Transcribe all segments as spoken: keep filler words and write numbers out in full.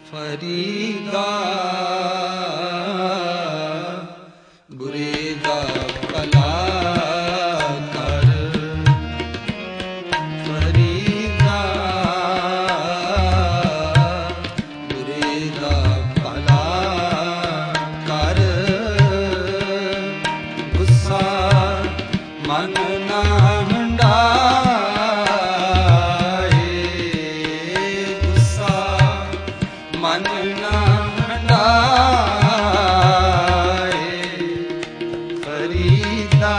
ਫਰੀਦਾ ਬੁਰੇ ਦਾ ਭਲਾ ਕਰ, ਫਰੀਦਾ ਬੁਰੇ ਦਾ ਭਲਾ ਕਰ, ਗੁੱਸਾ ਮਨ ਨਾ ਮਨ ਨਾ ਹੰਡਾਏ, ਫਰੀਦਾ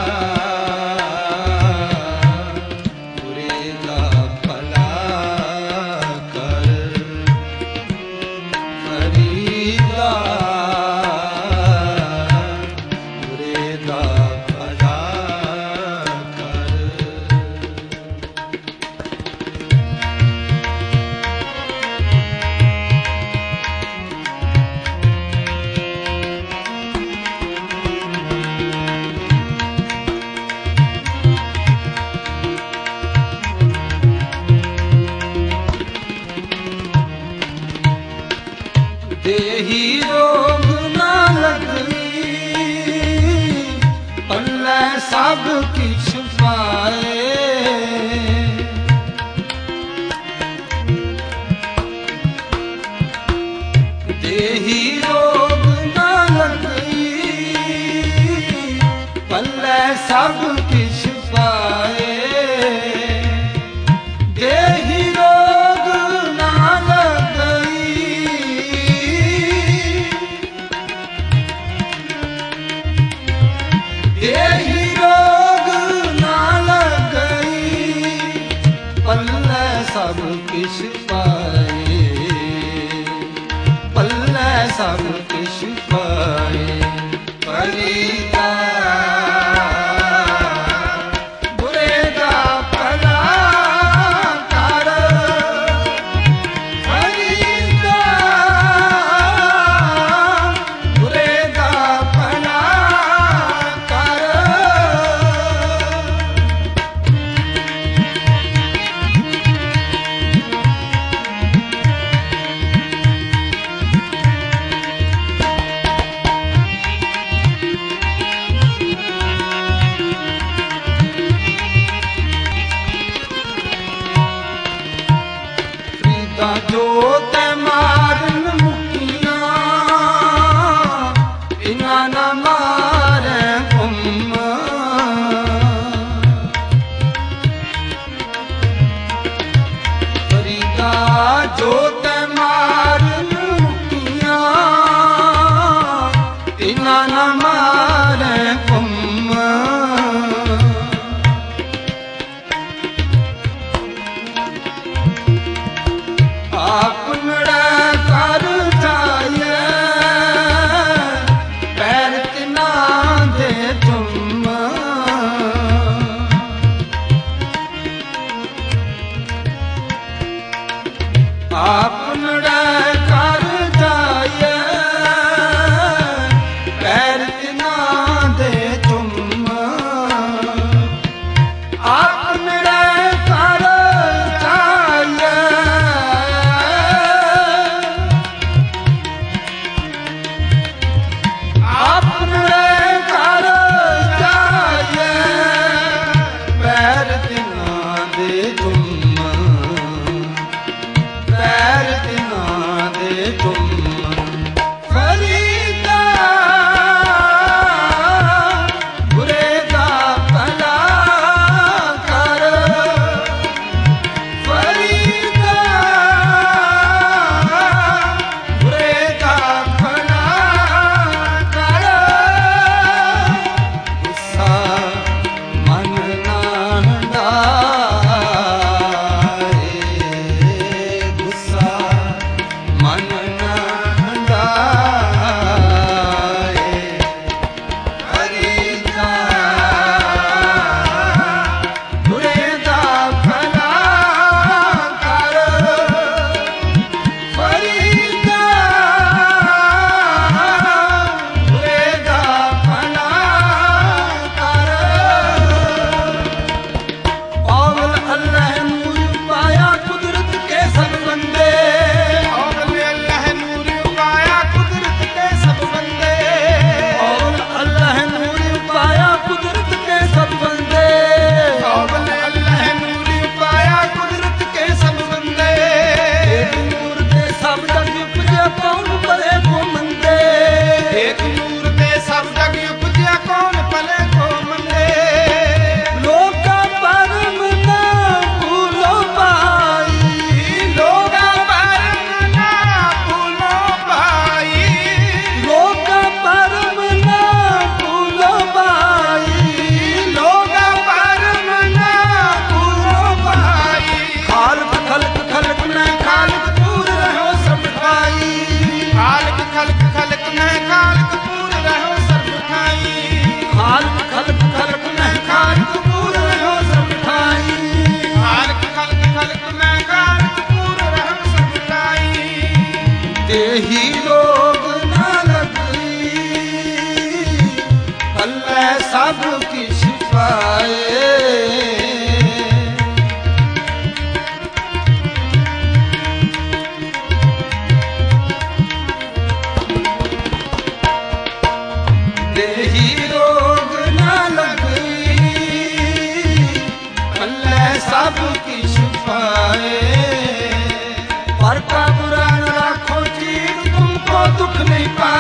ਬੁਰੇ ਦਾ ਭਲਾ ਕਰ, ਫਰੀਦਾ ਬੁਰੇ ਦਾ ਭਲਾ ਕਰ। ਦੇਹੀ ਰੋਗ ਨਾ ਲੱਗਈ, ਪੱਲੇ ਸਭ ਕਿਛ ਪਾਏ, ਦੇਹੀ ਰੋਗ ਨਾ ਲੱਗਈ, ਪੱਲੇ ਸਭ ਕਿਛ ਪਾਏ, ਦੇਹੀ ਰੋਗ ਨਾ ਦੇਹੀ ਰੋਗ ਨਾ ਲੱਗਈ, ਪੱਲੇ ਸਭ ਕਿਛ ਪਾਏ, ਪੱਲੇ ਸਭ ਕਿਛ ਪਾਏ, ਫਰੀਦਾ ਬੁਰੇ ਦਾ ਭਲਾ ਕਰ, ਫਰੀਦਾ ਬੁਰੇ ਦਾ ਭਲਾ ਕਰ। देही रोग न लगी, पल्ले सब किछ पाए। देही रोग न लगी, पल्ले सब किछ पाए। पर का बुरा न राखो चीज, तुमको दुख नहीं पाए।